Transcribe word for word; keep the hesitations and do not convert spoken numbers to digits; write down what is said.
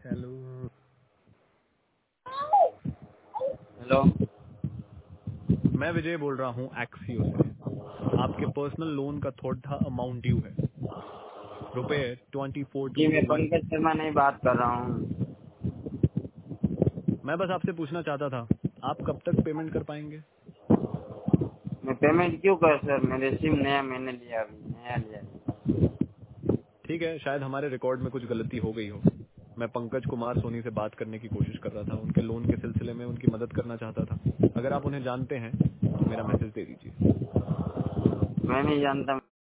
Hello. Hello. मैं विजय बोल रहा हूँ एक्सियो से। आपके पर्सनल लोन का थोड़ा अमाउंट ड्यू है, रुपए ट्वेंटी फोर टू जी मैं जीरो वन। पंकज शर्मा नहीं बात कर रहा हूँ। मैं बस आपसे पूछना चाहता था, आप कब तक पेमेंट कर पाएंगे? मैं पेमेंट क्यों कर सर, मेरे सिम नया मैंने लिया, अभी नया लिया। ठीक है, शायद हमारे रिकॉर्ड में कुछ गलती हो गई हो। मैं पंकज कुमार सोनी से बात करने की कोशिश कर रहा था, उनके लोन के सिलसिले में उनकी मदद करना चाहता था। अगर आप उन्हें जानते हैं तो मेरा मैसेज दे दीजिए। मैं नहीं जानता।